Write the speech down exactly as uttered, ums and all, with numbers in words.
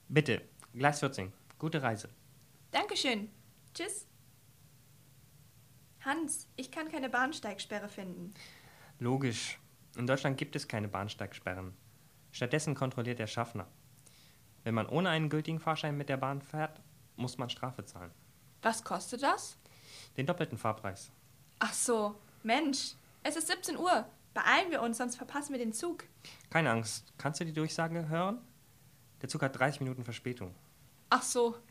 Bitte, Gleis vierzehn. Gute Reise. Dankeschön. Tschüss. Hans, ich kann keine Bahnsteigsperre finden. Logisch. In Deutschland gibt es keine Bahnsteigsperren. Stattdessen kontrolliert der Schaffner. Wenn man ohne einen gültigen Fahrschein mit der Bahn fährt, muss man Strafe zahlen. Was kostet das? Den doppelten Fahrpreis. Ach so, Mensch, es ist siebzehn Uhr. Beeilen wir uns, sonst verpassen wir den Zug. Keine Angst. Kannst du die Durchsage hören? Der Zug hat dreißig Minuten Verspätung. Ach so,